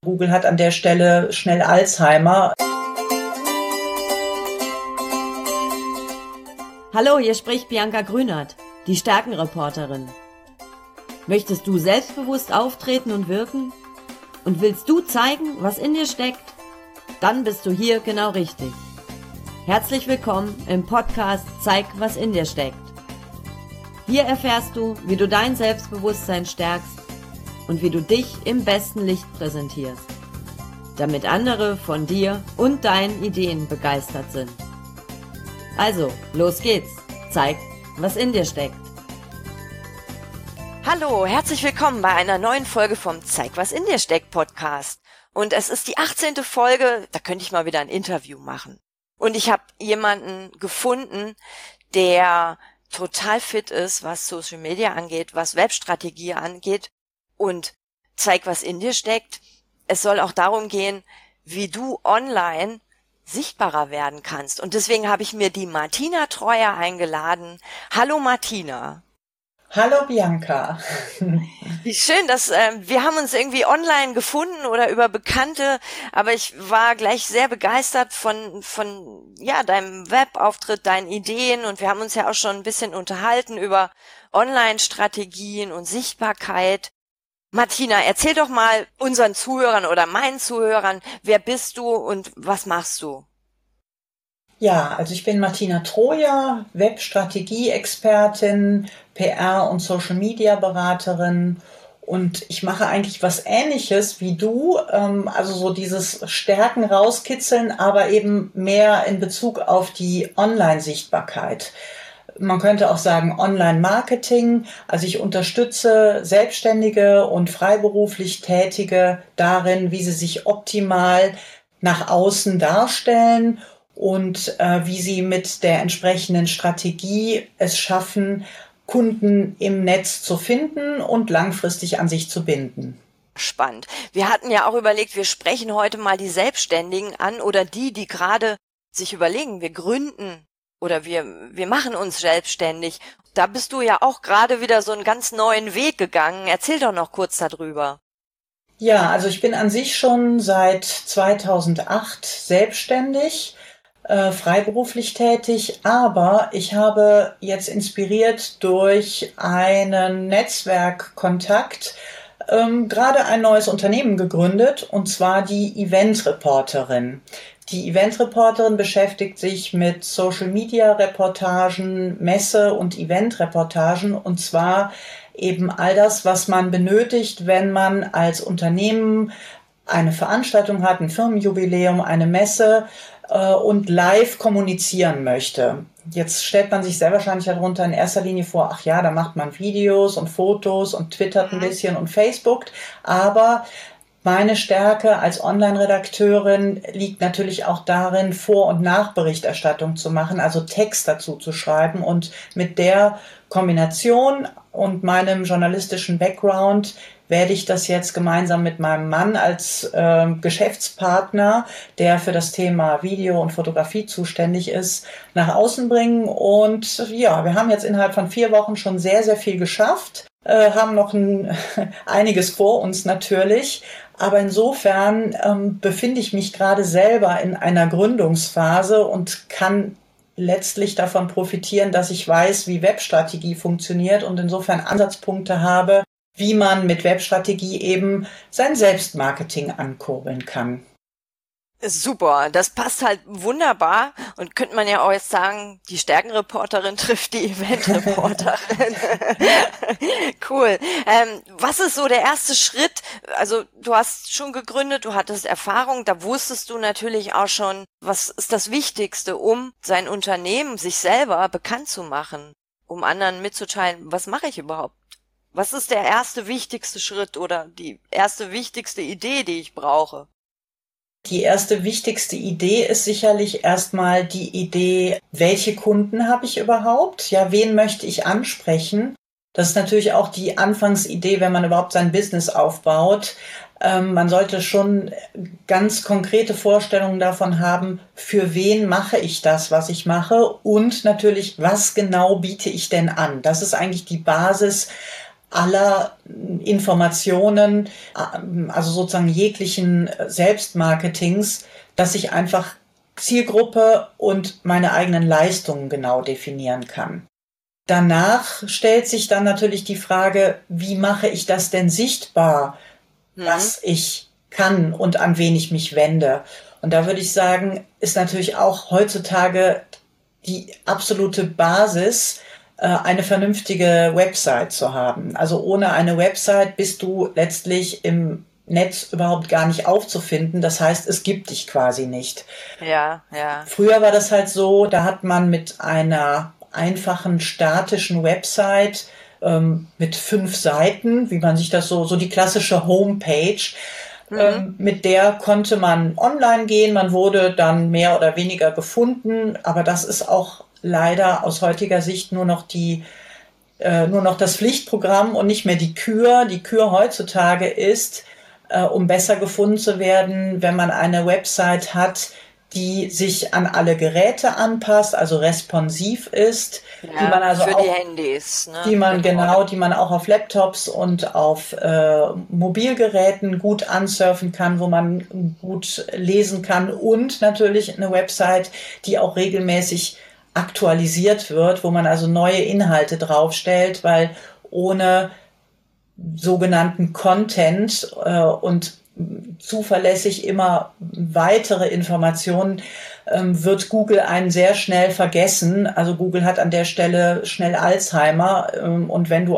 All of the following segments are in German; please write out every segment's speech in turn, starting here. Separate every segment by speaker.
Speaker 1: Google hat an der Stelle schnell Alzheimer.
Speaker 2: Hallo, hier spricht Bianca Grünert, die Stärkenreporterin. Möchtest du selbstbewusst auftreten und wirken? Und willst du zeigen, was in dir steckt? Dann bist du hier genau richtig. Herzlich willkommen im Podcast Zeig, was in dir steckt. Hier erfährst du, wie du dein Selbstbewusstsein stärkst und wie du dich im besten Licht präsentierst, damit andere von dir und deinen Ideen begeistert sind. Also, los geht's. Zeig, was in dir steckt.
Speaker 3: Hallo, herzlich willkommen bei einer neuen Folge vom Zeig, was in dir steckt Podcast. Und es ist die 18. Folge, da könnte ich mal wieder ein Interview machen. Und ich habe jemanden gefunden, der total fit ist, was Social Media angeht, was Webstrategie angeht. Und Zeig, was in dir steckt. Es soll auch darum gehen, wie du online sichtbarer werden kannst. Und deswegen habe ich mir die Martina Treuer eingeladen. Hallo Martina.
Speaker 1: Hallo Bianca.
Speaker 3: Wie schön, dass wir haben uns irgendwie online gefunden oder über Bekannte, aber ich war gleich sehr begeistert von deinem Webauftritt, deinen Ideen, und wir haben uns ja auch schon ein bisschen unterhalten über Online-Strategien und Sichtbarkeit. Martina, erzähl doch mal unseren Zuhörern oder meinen Zuhörern, wer bist du und was machst du?
Speaker 1: Ja, also ich bin Martina Treuer, Webstrategie-Expertin, PR- und Social-Media-Beraterin, und ich mache eigentlich was Ähnliches wie du, also so dieses Stärken rauskitzeln, aber eben mehr in Bezug auf die Online-Sichtbarkeit. Man könnte auch sagen Online-Marketing. Also ich unterstütze Selbstständige und freiberuflich Tätige darin, wie sie sich optimal nach außen darstellen und wie sie mit der entsprechenden Strategie es schaffen, Kunden im Netz zu finden und langfristig an sich zu binden.
Speaker 3: Spannend. Wir hatten ja auch überlegt, wir sprechen heute mal die Selbstständigen an oder die gerade sich überlegen, wir gründen oder wir machen uns selbstständig. Da bist du ja auch gerade wieder so einen ganz neuen Weg gegangen. Erzähl doch noch kurz darüber.
Speaker 1: Ja, also ich bin an sich schon seit 2008 selbstständig, freiberuflich tätig, aber ich habe jetzt inspiriert durch einen Netzwerkkontakt gerade ein neues Unternehmen gegründet, und zwar die Event-Reporterin. Die Event-Reporterin beschäftigt sich mit Social-Media-Reportagen, Messe- und Event-Reportagen, und zwar eben all das, was man benötigt, wenn man als Unternehmen eine Veranstaltung hat, ein Firmenjubiläum, eine Messe und live kommunizieren möchte. Jetzt stellt man sich sehr wahrscheinlich darunter in erster Linie vor, ach ja, da macht man Videos und Fotos und twittert ein bisschen und Facebookt, aber meine Stärke als Online-Redakteurin liegt natürlich auch darin, Vor- und Nachberichterstattung zu machen, also Text dazu zu schreiben, und mit der Kombination und meinem journalistischen Background werde ich das jetzt gemeinsam mit meinem Mann als Geschäftspartner, der für das Thema Video und Fotografie zuständig ist, nach außen bringen. Und ja, wir haben jetzt innerhalb von 4 Wochen schon sehr, sehr viel geschafft, haben noch einiges vor uns natürlich. Aber insofern befinde ich mich gerade selber in einer Gründungsphase und kann letztlich davon profitieren, dass ich weiß, wie Webstrategie funktioniert und insofern Ansatzpunkte habe, wie man mit Webstrategie eben sein Selbstmarketing ankurbeln kann.
Speaker 3: Super, das passt halt wunderbar, und könnte man ja auch jetzt sagen, die Stärkenreporterin trifft die Eventreporterin. Cool. Was ist so der erste Schritt? Also du hast schon gegründet, du hattest Erfahrung, da wusstest du natürlich auch schon, was ist das Wichtigste, um sein Unternehmen, sich selber bekannt zu machen, um anderen mitzuteilen, was mache ich überhaupt? Was ist der erste wichtigste Schritt oder die erste wichtigste Idee, die ich brauche?
Speaker 1: Die erste wichtigste Idee ist sicherlich erstmal die Idee, welche Kunden habe ich überhaupt? Ja, wen möchte ich ansprechen? Das ist natürlich auch die Anfangsidee, wenn man überhaupt sein Business aufbaut. Man sollte schon ganz konkrete Vorstellungen davon haben, für wen mache ich das, was ich mache, und natürlich, was genau biete ich denn an? Das ist eigentlich die Basis aller Informationen, also sozusagen jeglichen Selbstmarketings, dass ich einfach Zielgruppe und meine eigenen Leistungen genau definieren kann. Danach stellt sich dann natürlich die Frage, wie mache ich das denn sichtbar, was ich kann und an wen ich mich wende. Und da würde ich sagen, ist natürlich auch heutzutage die absolute Basis, eine vernünftige Website zu haben. Also ohne eine Website bist du letztlich im Netz überhaupt gar nicht aufzufinden. Das heißt, es gibt dich quasi nicht.
Speaker 3: Ja, ja.
Speaker 1: Früher war das halt so, da hat man mit einer einfachen statischen Website mit 5 Seiten, wie man sich das so die klassische Homepage, mit der konnte man online gehen, man wurde dann mehr oder weniger gefunden, aber das ist auch leider aus heutiger Sicht nur noch das Pflichtprogramm und nicht mehr die Kür. Die Kür heutzutage ist, um besser gefunden zu werden, wenn man eine Website hat, die sich an alle Geräte anpasst, also responsiv ist,
Speaker 3: Ja,
Speaker 1: die man also
Speaker 3: für
Speaker 1: auch,
Speaker 3: die Handys, ne?
Speaker 1: die man auch auf Laptops und auf Mobilgeräten gut ansurfen kann, wo man gut lesen kann, und natürlich eine Website, die auch regelmäßig aktualisiert wird, wo man also neue Inhalte draufstellt, weil ohne sogenannten Content und zuverlässig immer weitere Informationen wird Google einen sehr schnell vergessen. Also Google hat an der Stelle schnell Alzheimer, und wenn du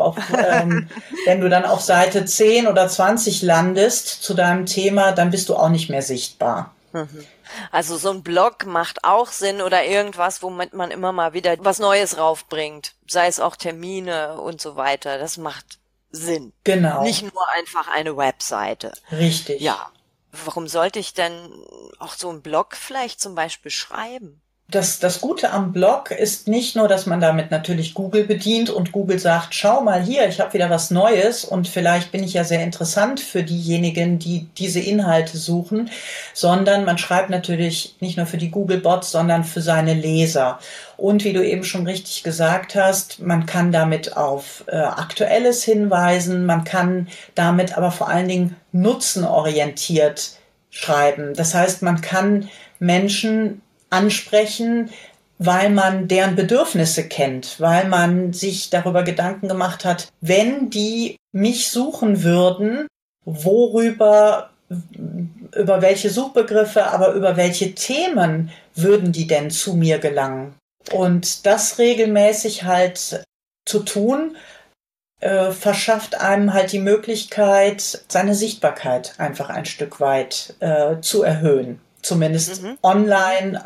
Speaker 1: dann auf Seite 10 oder 20 landest zu deinem Thema, dann bist du auch nicht mehr sichtbar.
Speaker 3: Also so ein Blog macht auch Sinn oder irgendwas, womit man immer mal wieder was Neues raufbringt, sei es auch Termine und so weiter. Das macht Sinn.
Speaker 1: Genau.
Speaker 3: Nicht nur einfach eine Webseite.
Speaker 1: Richtig.
Speaker 3: Ja. Warum sollte ich denn auch so einen Blog vielleicht zum Beispiel schreiben?
Speaker 1: Das Gute am Blog ist nicht nur, dass man damit natürlich Google bedient und Google sagt, schau mal hier, ich habe wieder was Neues und vielleicht bin ich ja sehr interessant für diejenigen, die diese Inhalte suchen, sondern man schreibt natürlich nicht nur für die Google-Bots, sondern für seine Leser. Und wie du eben schon richtig gesagt hast, man kann damit auf Aktuelles hinweisen, man kann damit aber vor allen Dingen nutzenorientiert schreiben. Das heißt, man kann Menschen ansprechen, weil man deren Bedürfnisse kennt, weil man sich darüber Gedanken gemacht hat, wenn die mich suchen würden, über welche Suchbegriffe, aber über welche Themen würden die denn zu mir gelangen? Und das regelmäßig halt zu tun, verschafft einem halt die Möglichkeit, seine Sichtbarkeit einfach ein Stück weit zu erhöhen. Zumindest online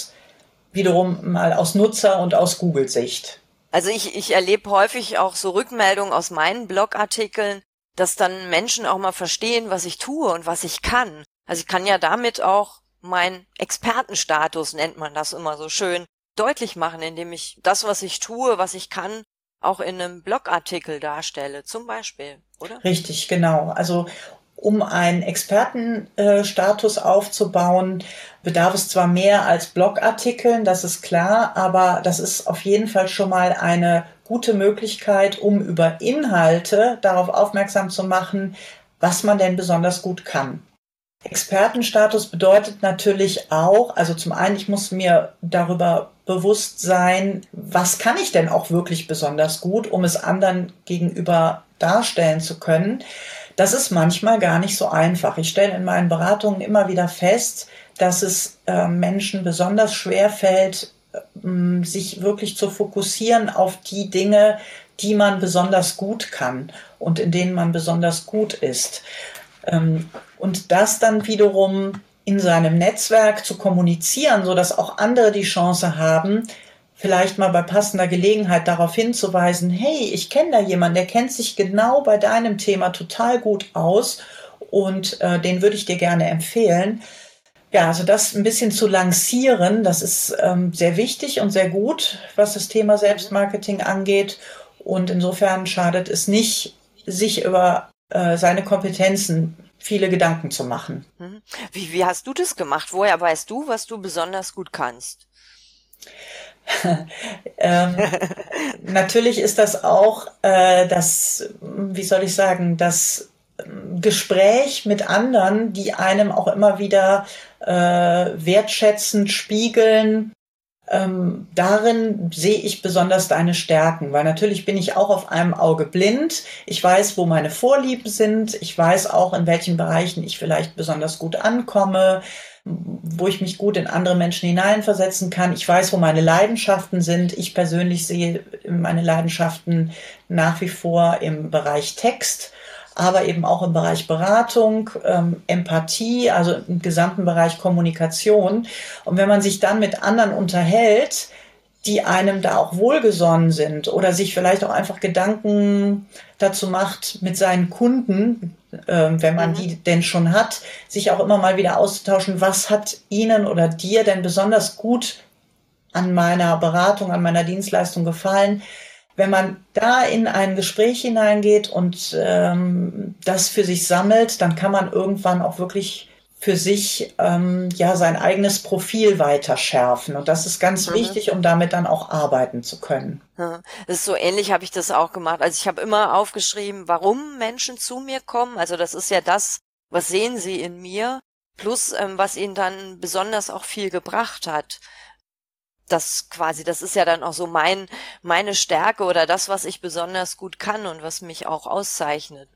Speaker 1: wiederum mal aus Nutzer- und aus Google-Sicht.
Speaker 3: Also ich erlebe häufig auch so Rückmeldungen aus meinen Blogartikeln, dass dann Menschen auch mal verstehen, was ich tue und was ich kann. Also ich kann ja damit auch meinen Expertenstatus, nennt man das immer so schön, deutlich machen, indem ich das, was ich tue, was ich kann, auch in einem Blogartikel darstelle, zum Beispiel, oder?
Speaker 1: Richtig, genau. Also um einen Expertenstatus aufzubauen, bedarf es zwar mehr als Blogartikeln, das ist klar, aber das ist auf jeden Fall schon mal eine gute Möglichkeit, um über Inhalte darauf aufmerksam zu machen, was man denn besonders gut kann. Expertenstatus bedeutet natürlich auch, also zum einen, ich muss mir darüber bewusst sein, was kann ich denn auch wirklich besonders gut, um es anderen gegenüber darstellen zu können. Das ist manchmal gar nicht so einfach. Ich stelle in meinen Beratungen immer wieder fest, dass es Menschen besonders schwer fällt, sich wirklich zu fokussieren auf die Dinge, die man besonders gut kann und in denen man besonders gut ist. Und das dann wiederum in seinem Netzwerk zu kommunizieren, sodass auch andere die Chance haben, vielleicht mal bei passender Gelegenheit darauf hinzuweisen, hey, ich kenne da jemanden, der kennt sich genau bei deinem Thema total gut aus und den würde ich dir gerne empfehlen. Ja, also das ein bisschen zu lancieren, das ist sehr wichtig und sehr gut, was das Thema Selbstmarketing angeht. Und insofern schadet es nicht, sich über seine Kompetenzen viele Gedanken zu machen.
Speaker 3: Wie hast du das gemacht? Woher weißt du, was du besonders gut kannst?
Speaker 1: ähm, Natürlich ist das auch wie soll ich sagen, das Gespräch mit anderen, die einem auch immer wieder wertschätzend spiegeln. Darin sehe ich besonders deine Stärken, weil natürlich bin ich auch auf einem Auge blind. Ich weiß, wo meine Vorlieben sind. Ich weiß auch, in welchen Bereichen ich vielleicht besonders gut ankomme, wo ich mich gut in andere Menschen hineinversetzen kann. Ich weiß, wo meine Leidenschaften sind. Ich persönlich sehe meine Leidenschaften nach wie vor im Bereich Text, aber eben auch im Bereich Beratung, Empathie, also im gesamten Bereich Kommunikation. Und wenn man sich dann mit anderen unterhält, die einem da auch wohlgesonnen sind oder sich vielleicht auch einfach Gedanken dazu macht mit seinen Kunden, wenn man die denn schon hat, sich auch immer mal wieder auszutauschen, was hat Ihnen oder dir denn besonders gut an meiner Beratung, an meiner Dienstleistung gefallen. Wenn man da in ein Gespräch hineingeht und das für sich sammelt, dann kann man irgendwann auch wirklich für sich sein eigenes Profil weiter schärfen. Und das ist ganz wichtig, um damit dann auch arbeiten zu können.
Speaker 3: Ja, das ist so ähnlich, habe ich das auch gemacht. Also ich habe immer aufgeschrieben, warum Menschen zu mir kommen. Also das ist ja das, was sehen sie in mir, plus was ihnen dann besonders auch viel gebracht hat. Das ist ja dann auch so meine Stärke oder das, was ich besonders gut kann und was mich auch auszeichnet.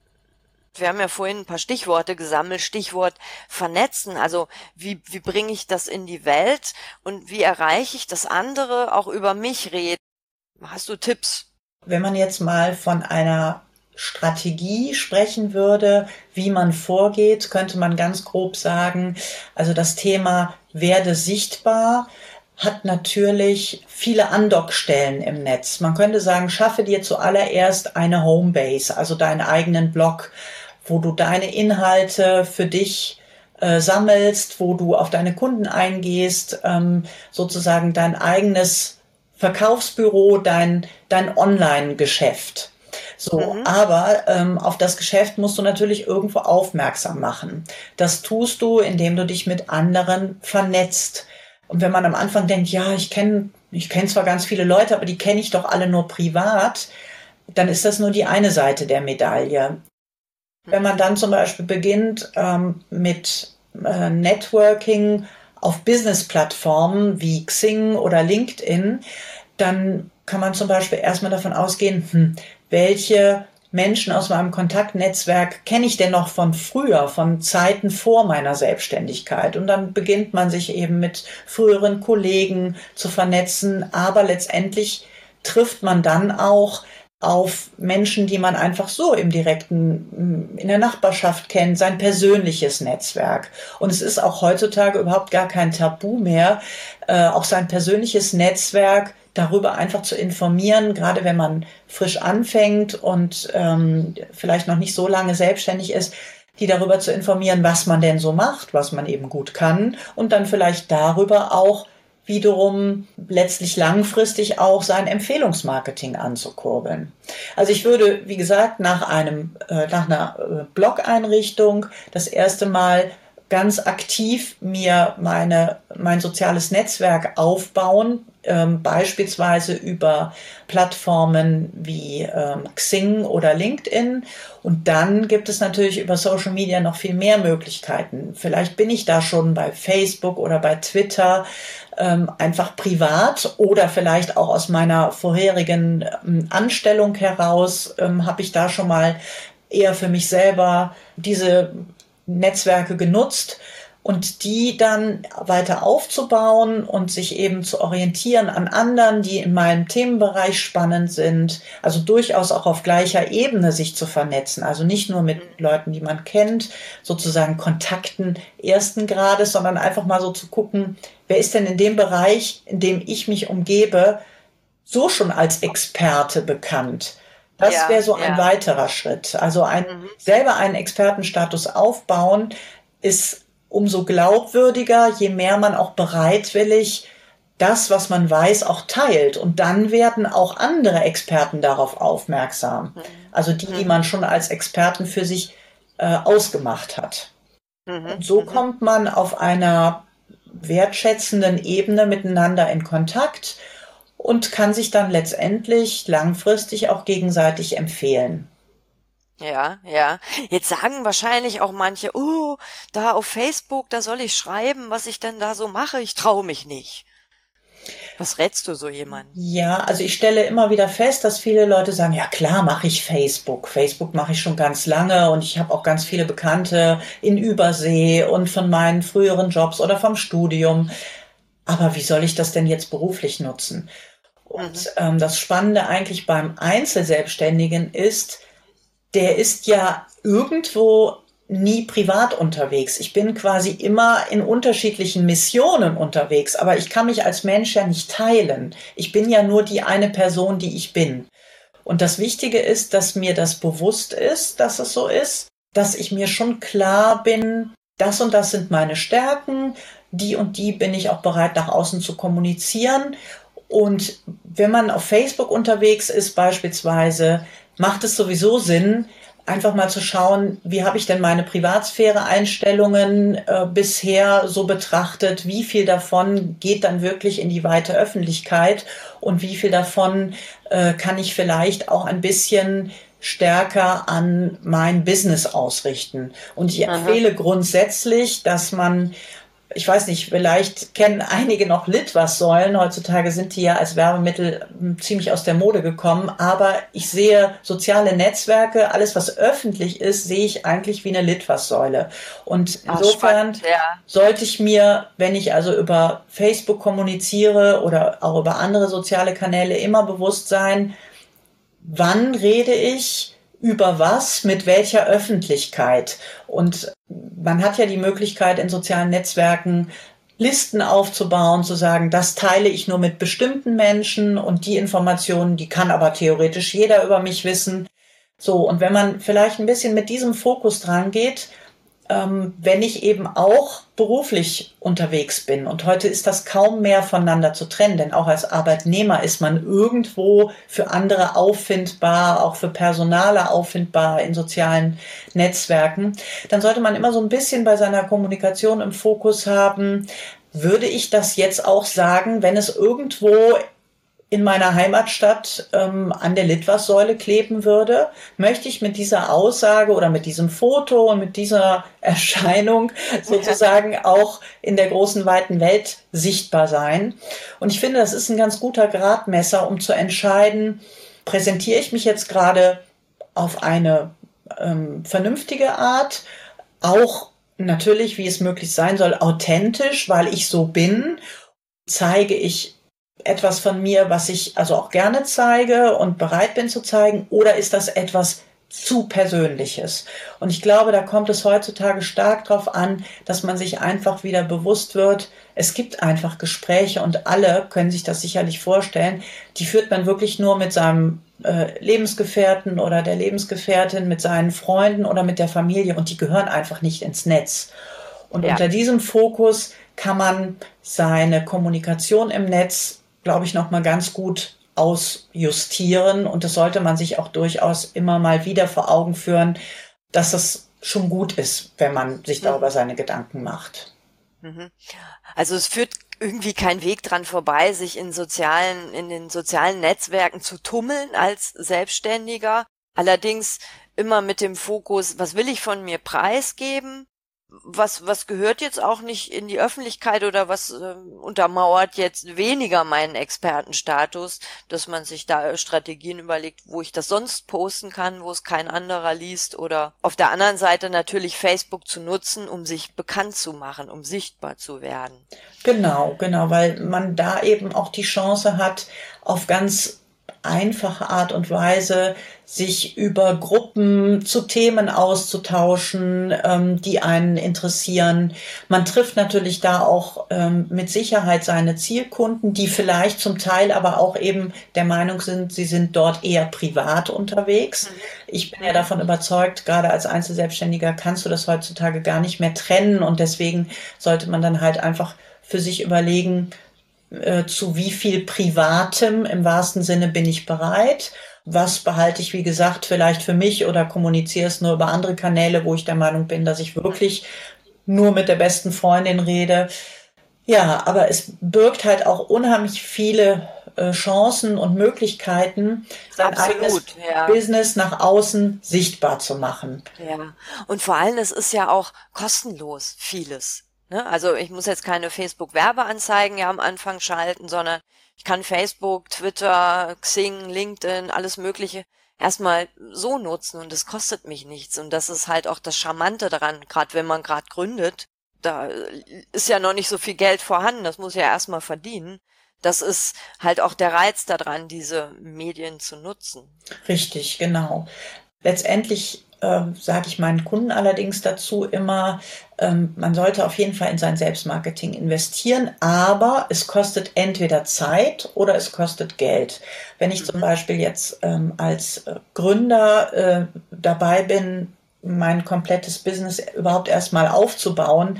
Speaker 3: Wir haben ja vorhin ein paar Stichworte gesammelt, Stichwort vernetzen. Also wie bringe ich das in die Welt und wie erreiche ich, dass andere auch über mich reden? Hast du Tipps?
Speaker 1: Wenn man jetzt mal von einer Strategie sprechen würde, wie man vorgeht, könnte man ganz grob sagen, also das Thema werde sichtbar hat natürlich viele Andockstellen im Netz. Man könnte sagen, schaffe dir zuallererst eine Homebase, also deinen eigenen Blog, wo du deine Inhalte für dich sammelst, wo du auf deine Kunden eingehst, sozusagen dein eigenes Verkaufsbüro, dein Online-Geschäft. So, aber auf das Geschäft musst du natürlich irgendwo aufmerksam machen. Das tust du, indem du dich mit anderen vernetzt. Und wenn man am Anfang denkt, ja, ich kenn zwar ganz viele Leute, aber die kenne ich doch alle nur privat, dann ist das nur die eine Seite der Medaille. Wenn man dann zum Beispiel beginnt mit Networking auf Business-Plattformen wie Xing oder LinkedIn, dann kann man zum Beispiel erstmal davon ausgehen, welche Menschen aus meinem Kontaktnetzwerk kenne ich denn noch von früher, von Zeiten vor meiner Selbstständigkeit. Und dann beginnt man sich eben mit früheren Kollegen zu vernetzen, aber letztendlich trifft man dann auch auf Menschen, die man einfach so in der Nachbarschaft kennt, sein persönliches Netzwerk. Und es ist auch heutzutage überhaupt gar kein Tabu mehr, auch sein persönliches Netzwerk darüber einfach zu informieren, gerade wenn man frisch anfängt und vielleicht noch nicht so lange selbstständig ist, die darüber zu informieren, was man denn so macht, was man eben gut kann und dann vielleicht darüber auch wiederum letztlich langfristig auch sein Empfehlungsmarketing anzukurbeln. Also ich würde, wie gesagt, nach einer Blog-Einrichtung das erste Mal ganz aktiv mir mein soziales Netzwerk aufbauen, beispielsweise über Plattformen wie Xing oder LinkedIn. Und dann gibt es natürlich über Social Media noch viel mehr Möglichkeiten. Vielleicht bin ich da schon bei Facebook oder bei Twitter einfach privat oder vielleicht auch aus meiner vorherigen Anstellung heraus habe ich da schon mal eher für mich selber diese Netzwerke genutzt und die dann weiter aufzubauen und sich eben zu orientieren an anderen, die in meinem Themenbereich spannend sind, also durchaus auch auf gleicher Ebene sich zu vernetzen, also nicht nur mit Leuten, die man kennt, sozusagen Kontakten ersten Grades, sondern einfach mal so zu gucken, wer ist denn in dem Bereich, in dem ich mich umgebe, so schon als Experte bekannt. Das wäre so ein weiterer Schritt. Also selber einen Expertenstatus aufbauen ist umso glaubwürdiger, je mehr man auch bereitwillig das, was man weiß, auch teilt. Und dann werden auch andere Experten darauf aufmerksam. Also die man schon als Experten für sich ausgemacht hat. Und so kommt man auf einer wertschätzenden Ebene miteinander in Kontakt und kann sich dann letztendlich langfristig auch gegenseitig empfehlen.
Speaker 3: Ja, ja. Jetzt sagen wahrscheinlich auch manche, oh, da auf Facebook, da soll ich schreiben, was ich denn da so mache. Ich traue mich nicht. Was rätst du so jemandem?
Speaker 1: Ja, also ich stelle immer wieder fest, dass viele Leute sagen, ja klar mache ich Facebook. Facebook mache ich schon ganz lange und ich habe auch ganz viele Bekannte in Übersee und von meinen früheren Jobs oder vom Studium. Aber wie soll ich das denn jetzt beruflich nutzen? Und das Spannende eigentlich beim Einzelselbstständigen ist, der ist ja irgendwo nie privat unterwegs. Ich bin quasi immer in unterschiedlichen Missionen unterwegs, aber ich kann mich als Mensch ja nicht teilen. Ich bin ja nur die eine Person, die ich bin. Und das Wichtige ist, dass mir das bewusst ist, dass es so ist, dass ich mir schon klar bin, das und das sind meine Stärken, die und die bin ich auch bereit nach außen zu kommunizieren. Und wenn man auf Facebook unterwegs ist beispielsweise, macht es sowieso Sinn, einfach mal zu schauen, wie habe ich denn meine Privatsphäre-Einstellungen bisher so betrachtet, wie viel davon geht dann wirklich in die weite Öffentlichkeit und wie viel davon kann ich vielleicht auch ein bisschen stärker an mein Business ausrichten. Und ich empfehle grundsätzlich, dass man, ich weiß nicht, vielleicht kennen einige noch Litwas-Säulen. Heutzutage sind die ja als Werbemittel ziemlich aus der Mode gekommen. Aber ich sehe soziale Netzwerke, alles was öffentlich ist, sehe ich eigentlich wie eine Litwas-Säule. Und insofern sollte ich mir, wenn ich also über Facebook kommuniziere oder auch über andere soziale Kanäle, immer bewusst sein, wann rede ich über was, mit welcher Öffentlichkeit. Und man hat ja die Möglichkeit, in sozialen Netzwerken Listen aufzubauen, zu sagen, das teile ich nur mit bestimmten Menschen und die Informationen, die kann aber theoretisch jeder über mich wissen. So, und wenn man vielleicht ein bisschen mit diesem Fokus dran geht, wenn ich eben auch beruflich unterwegs bin. Und heute ist das kaum mehr voneinander zu trennen, denn auch als Arbeitnehmer ist man irgendwo für andere auffindbar, auch für Personale auffindbar in sozialen Netzwerken. Dann sollte man immer so ein bisschen bei seiner Kommunikation im Fokus haben, würde ich das jetzt auch sagen, wenn es irgendwo in meiner Heimatstadt an der Litwas-Säule kleben würde, möchte ich mit dieser Aussage oder mit diesem Foto und mit dieser Erscheinung sozusagen auch in der großen, weiten Welt sichtbar sein. Und ich finde, das ist ein ganz guter Gradmesser, um zu entscheiden, präsentiere ich mich jetzt gerade auf eine vernünftige Art, auch natürlich, wie es möglich sein soll, authentisch, weil ich so bin, zeige ich etwas von mir, was ich also auch gerne zeige und bereit bin zu zeigen, oder ist das etwas zu Persönliches? Und ich glaube, da kommt es heutzutage stark drauf an, dass man sich einfach wieder bewusst wird, es gibt einfach Gespräche und alle können sich das sicherlich vorstellen, die führt man wirklich nur mit seinem Lebensgefährten oder der Lebensgefährtin, mit seinen Freunden oder mit der Familie und die gehören einfach nicht ins Netz. Und unter diesem Fokus kann man seine Kommunikation im Netz, glaube ich, noch mal ganz gut ausjustieren. Und das sollte man sich auch durchaus immer mal wieder vor Augen führen, dass das schon gut ist, wenn man sich darüber seine Gedanken macht.
Speaker 3: Also es führt irgendwie kein Weg dran vorbei, sich in den sozialen Netzwerken zu tummeln als Selbstständiger. Allerdings immer mit dem Fokus, was will ich von mir preisgeben? Was gehört jetzt auch nicht in die Öffentlichkeit oder was untermauert jetzt weniger meinen Expertenstatus, dass man sich da Strategien überlegt, wo ich das sonst posten kann, wo es kein anderer liest, oder auf der anderen Seite natürlich Facebook zu nutzen, um sich bekannt zu machen, um sichtbar zu werden.
Speaker 1: Genau, weil man da eben auch die Chance hat, auf ganz einfache Art und Weise sich über Gruppen zu Themen auszutauschen, die einen interessieren. Man trifft natürlich da auch mit Sicherheit seine Zielkunden, die vielleicht zum Teil aber auch eben der Meinung sind, sie sind dort eher privat unterwegs. Ich bin ja davon überzeugt, gerade als Einzelselbstständiger kannst du das heutzutage gar nicht mehr trennen und deswegen sollte man dann halt einfach für sich überlegen, zu wie viel Privatem im wahrsten Sinne bin ich bereit? Was behalte ich, wie gesagt, vielleicht für mich oder kommuniziere es nur über andere Kanäle, wo ich der Meinung bin, dass ich wirklich nur mit der besten Freundin rede? Ja, aber es birgt halt auch unheimlich viele Chancen und Möglichkeiten, sein eigenes Business nach außen sichtbar zu machen.
Speaker 3: Ja, und vor allem, es ist ja auch kostenlos vieles. Ne? Also ich muss jetzt keine Facebook-Werbeanzeigen ja am Anfang schalten, sondern ich kann Facebook, Twitter, Xing, LinkedIn, alles Mögliche erstmal so nutzen und es kostet mich nichts. Und das ist halt auch das Charmante daran, gerade wenn man gerade gründet. Da ist ja noch nicht so viel Geld vorhanden, das muss ja erstmal verdienen. Das ist halt auch der Reiz daran, diese Medien zu nutzen.
Speaker 1: Richtig, genau. Letztendlich sage ich meinen Kunden allerdings dazu immer, man sollte auf jeden Fall in sein Selbstmarketing investieren, aber es kostet entweder Zeit oder es kostet Geld. Wenn ich zum Beispiel jetzt als Gründer dabei bin, mein komplettes Business überhaupt erstmal aufzubauen,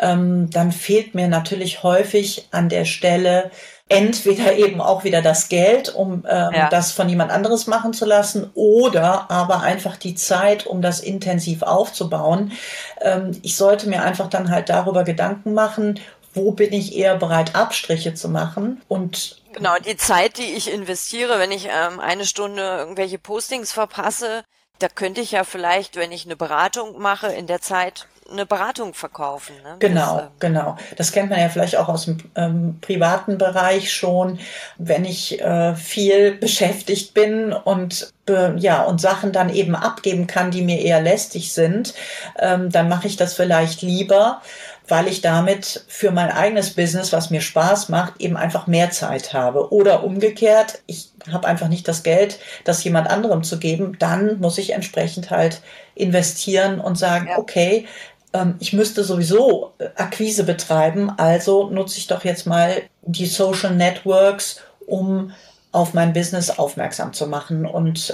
Speaker 1: dann fehlt mir natürlich häufig an der Stelle entweder eben auch wieder das Geld, um das von jemand anderes machen zu lassen, oder aber einfach die Zeit, um das intensiv aufzubauen. Ich sollte mir einfach dann halt darüber Gedanken machen, wo bin ich eher bereit, Abstriche zu machen. Und
Speaker 3: genau, die Zeit, die ich investiere, wenn ich eine Stunde irgendwelche Postings verpasse, da könnte ich ja vielleicht, wenn ich eine Beratung mache, in der Zeit eine Beratung verkaufen. Ne?
Speaker 1: Genau. Das kennt man ja vielleicht auch aus dem privaten Bereich schon. Wenn ich viel beschäftigt bin und Sachen dann eben abgeben kann, die mir eher lästig sind, dann mache ich das vielleicht lieber, weil ich damit für mein eigenes Business, was mir Spaß macht, eben einfach mehr Zeit habe. Oder umgekehrt, ich habe einfach nicht das Geld, das jemand anderem zu geben, dann muss ich entsprechend halt investieren und sagen, okay, ich müsste sowieso Akquise betreiben, also nutze ich doch jetzt mal die Social Networks, um auf mein Business aufmerksam zu machen und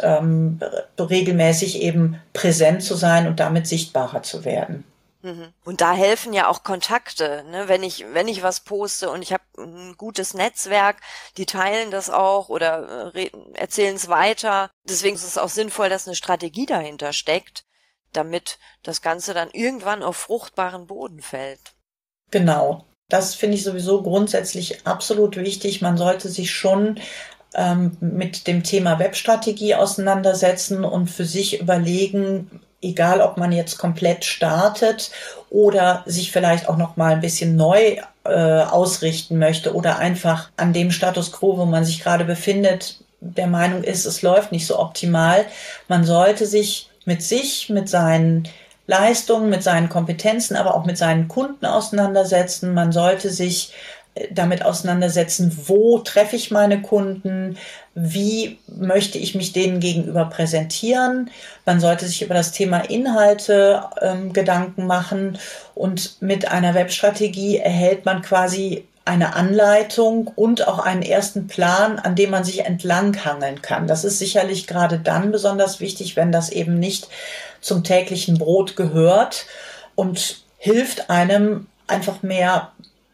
Speaker 1: regelmäßig eben präsent zu sein und damit sichtbarer zu werden.
Speaker 3: Und da helfen ja auch Kontakte, ne? Wenn ich was poste und ich habe ein gutes Netzwerk, die teilen das auch oder erzählen es weiter. Deswegen ist es auch sinnvoll, dass eine Strategie dahinter steckt, damit das Ganze dann irgendwann auf fruchtbaren Boden fällt.
Speaker 1: Genau. Das finde ich sowieso grundsätzlich absolut wichtig. Man sollte sich schon mit dem Thema Webstrategie auseinandersetzen und für sich überlegen, egal ob man jetzt komplett startet oder sich vielleicht auch noch mal ein bisschen neu ausrichten möchte oder einfach an dem Status quo, wo man sich gerade befindet, der Meinung ist, es läuft nicht so optimal. Man sollte sich, mit seinen Leistungen, mit seinen Kompetenzen, aber auch mit seinen Kunden auseinandersetzen. Man sollte sich damit auseinandersetzen, wo treffe ich meine Kunden, wie möchte ich mich denen gegenüber präsentieren. Man sollte sich über das Thema Inhalte Gedanken machen und mit einer Webstrategie erhält man quasi eine Anleitung und auch einen ersten Plan, an dem man sich entlanghangeln kann. Das ist sicherlich gerade dann besonders wichtig, wenn das eben nicht zum täglichen Brot gehört und hilft einem einfach mehr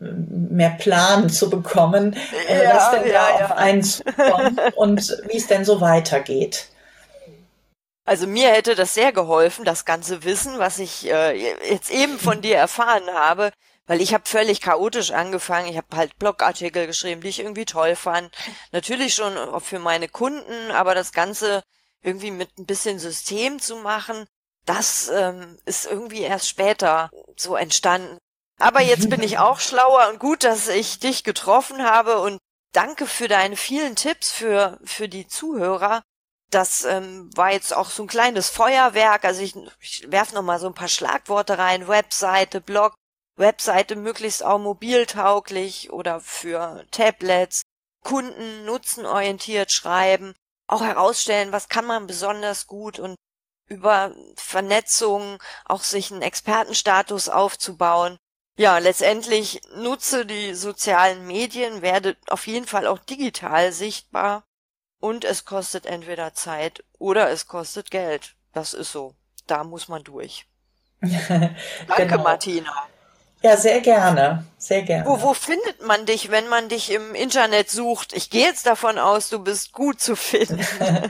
Speaker 1: Plan zu bekommen, was denn da auf einen zukommt und wie es denn so weitergeht.
Speaker 3: Also mir hätte das sehr geholfen, das ganze Wissen, was ich jetzt eben von dir erfahren habe, weil ich habe völlig chaotisch angefangen. Ich habe halt Blogartikel geschrieben, die ich irgendwie toll fand. Natürlich schon für meine Kunden, aber das Ganze irgendwie mit ein bisschen System zu machen, das ist irgendwie erst später so entstanden. Aber jetzt bin ich auch schlauer und gut, dass ich dich getroffen habe und danke für deine vielen Tipps für die Zuhörer. Das war jetzt auch so ein kleines Feuerwerk. Also ich werfe noch mal so ein paar Schlagworte rein. Webseite, Blog, Webseite möglichst auch mobiltauglich oder für Tablets. Kunden nutzenorientiert schreiben. Auch herausstellen, was kann man besonders gut und über Vernetzung auch sich einen Expertenstatus aufzubauen. Ja, letztendlich nutze die sozialen Medien, werde auf jeden Fall auch digital sichtbar und es kostet entweder Zeit oder es kostet Geld. Das ist so. Da muss man durch. Danke, genau. Martina.
Speaker 1: Ja, sehr gerne, sehr gerne.
Speaker 3: Wo findet man dich, wenn man dich im Internet sucht? Ich gehe jetzt davon aus, du bist gut zu finden.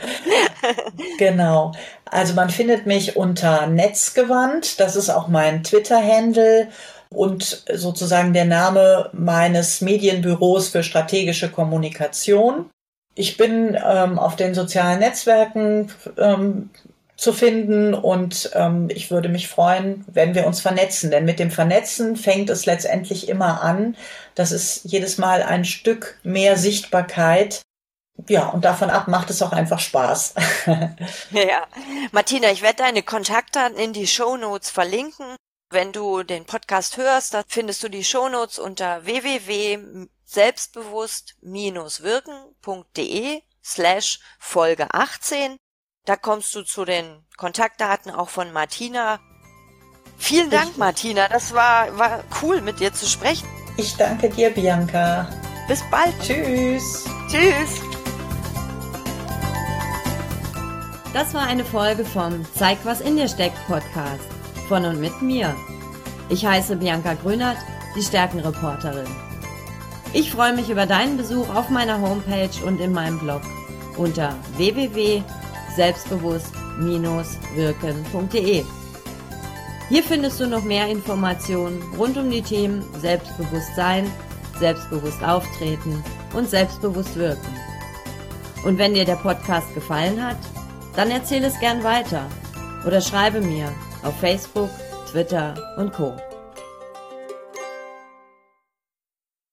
Speaker 1: Genau. Also man findet mich unter Netzgewandt. Das ist auch mein Twitter-Handle. und sozusagen der Name meines Medienbüros für strategische Kommunikation. Ich bin auf den sozialen Netzwerken zu finden und ich würde mich freuen, wenn wir uns vernetzen. Denn mit dem Vernetzen fängt es letztendlich immer an. Das ist jedes Mal ein Stück mehr Sichtbarkeit. Ja, und davon ab macht es auch einfach Spaß.
Speaker 3: Ja, Martina, ich werde deine Kontaktdaten in die Shownotes verlinken. Wenn du den Podcast hörst, da findest du die Shownotes unter www.selbstbewusst-wirken.de/Folge 18. Da kommst du zu den Kontaktdaten auch von Martina. Vielen Dank, Martina. Das war cool, mit dir zu sprechen.
Speaker 1: Ich danke dir, Bianca.
Speaker 3: Bis bald.
Speaker 1: Tschüss.
Speaker 3: Tschüss.
Speaker 2: Das war eine Folge vom Zeig, was in dir steckt Podcast. Von und mit mir. Ich heiße Bianca Grünert, die Stärkenreporterin. Ich freue mich über deinen Besuch auf meiner Homepage und in meinem Blog unter www.selbstbewusst-wirken.de. Hier findest du noch mehr Informationen rund um die Themen Selbstbewusstsein, selbstbewusst auftreten und selbstbewusst wirken. Und wenn dir der Podcast gefallen hat, dann erzähl es gern weiter oder schreibe mir auf Facebook, Twitter und Co.